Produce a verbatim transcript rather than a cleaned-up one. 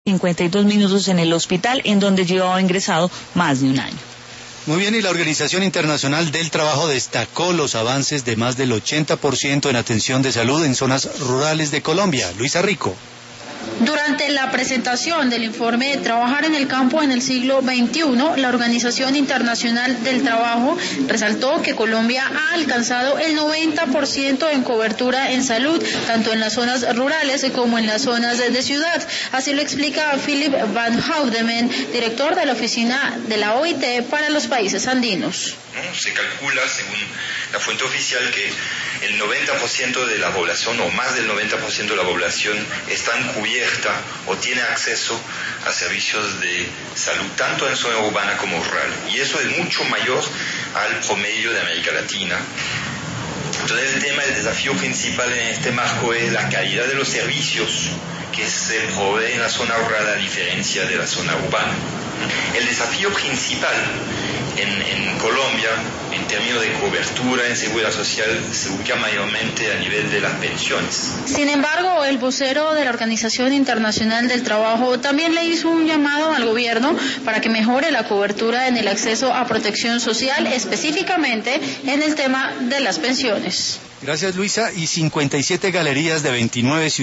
cincuenta y dos minutos en el hospital, en donde llevaba ingresado más de un año. Muy bien, y la Organización Internacional del Trabajo destacó los avances de más del ochenta por ciento en atención de salud en zonas rurales de Colombia. Luisa Rico. Durante la presentación del informe Trabajar en el campo en el siglo veintiuno, la Organización Internacional del Trabajo resaltó que Colombia ha alcanzado el noventa por ciento en cobertura en salud, tanto en las zonas rurales como en las zonas de ciudad. Así lo explica Philip Van Houdeman, director de la oficina de la O I T para los países andinos. Se calcula, según la fuente oficial, que el noventa por ciento de la población, o más del noventa por ciento de la población, está cubierta o tiene acceso a servicios de salud, tanto en zona urbana como rural. Y eso es mucho mayor al promedio de América Latina. Entonces el tema, el desafío principal en este marco es la calidad de los servicios que se proveen en la zona rural a diferencia de la zona urbana. El desafío principal en, en Colombia, en términos de cobertura en seguridad social, se ubica mayormente a nivel de las pensiones. Sin embargo, el vocero de la Organización Internacional del Trabajo también le hizo un llamado al gobierno para que mejore la cobertura en el acceso a protección social, específicamente en el tema de las pensiones. Gracias, Luisa. Y cincuenta y siete galerías de veintinueve ciudades